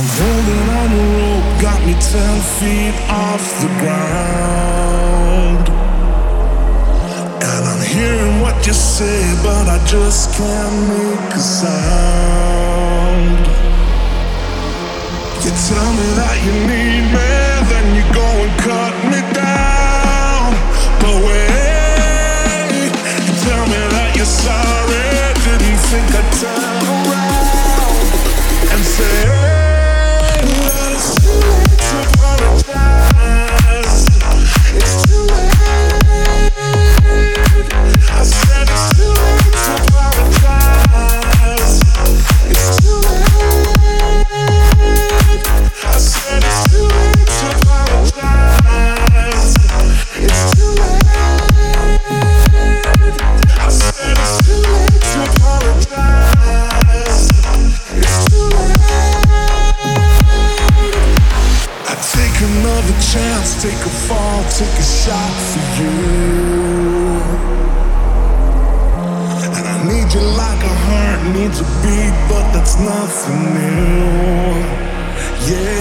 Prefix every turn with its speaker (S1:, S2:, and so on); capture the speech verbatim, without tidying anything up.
S1: I'm holding on the rope, got me ten feet off the ground. And I'm hearing what you say, but I just can't make a sound. You tell me that you need me, then you go and cut me down. But wait, you tell me that you're sorry, didn't think I'd turn around and say, hey, that it's too late to apologize. It's too late. I said it's too late to apologize. It's too late. I said it's too late to apologize. It's too late. I said it's too late to apologize. It's too late. I take another chance, take a fall, take a shot for you. And I need you like a heart needs a beat, but that's nothing new. Yeah.